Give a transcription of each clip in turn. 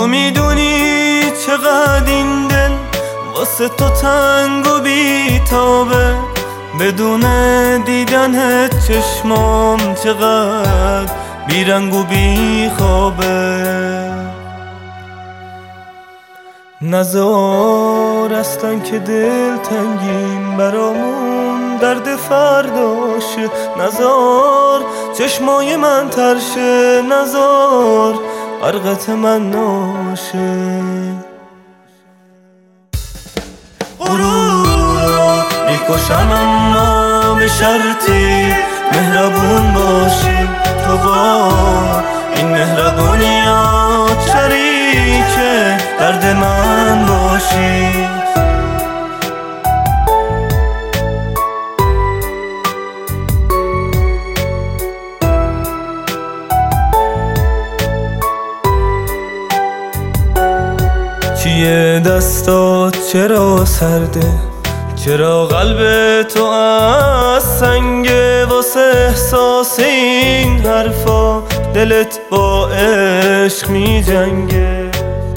تو میدونی چقدر این دل واسه تو تنگ و بیتابه، بدون دیدن چشمام چقدر بیرنگ و بیخوابه. نزار اصلا که دل تنگیم برامون درد فرداشه، نزار چشمای من ترشه، نزار غرقت من ناشه. غرور میکشم اما به شرطی مهربون باشی، تو با این مهربونیات شریک درد من باشی. چیه دستات چرا سرده، چرا قلب تو از سنگه، واسه احساس این حرفا دلت با عشق می جنگه.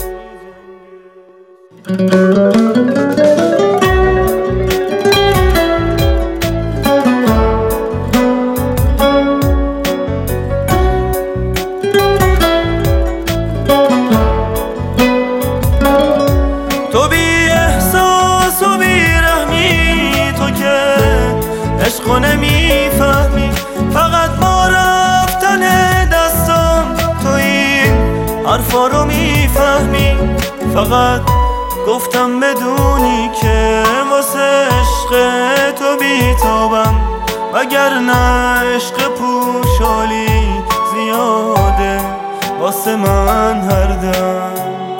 تو بی احساس و بی رحمی، تو که عشقو نمیفهمی، فقط با رفتن دستام تو این حرفا رو میفهمی. فقط گفتم بدونی که واسه عشق تو بیتابم، وگرنه عشق پوشالی زیاده واسه من هر دم.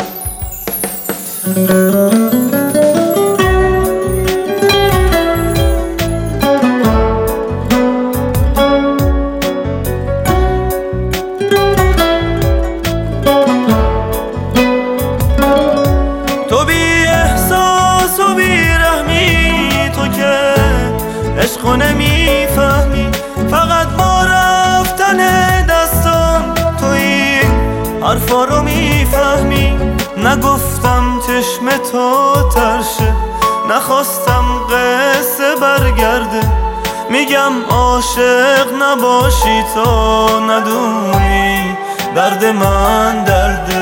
تو بی احساس و بی رحمی، تو که عشقو نمیفهمی، فقط با رفتن دستام تو این حرفا رو میفهمی. نگفتم چشم تو ترشه، نخواستم قصه برگرده، میگم عاشق نباشی تو ندونی درد من درده.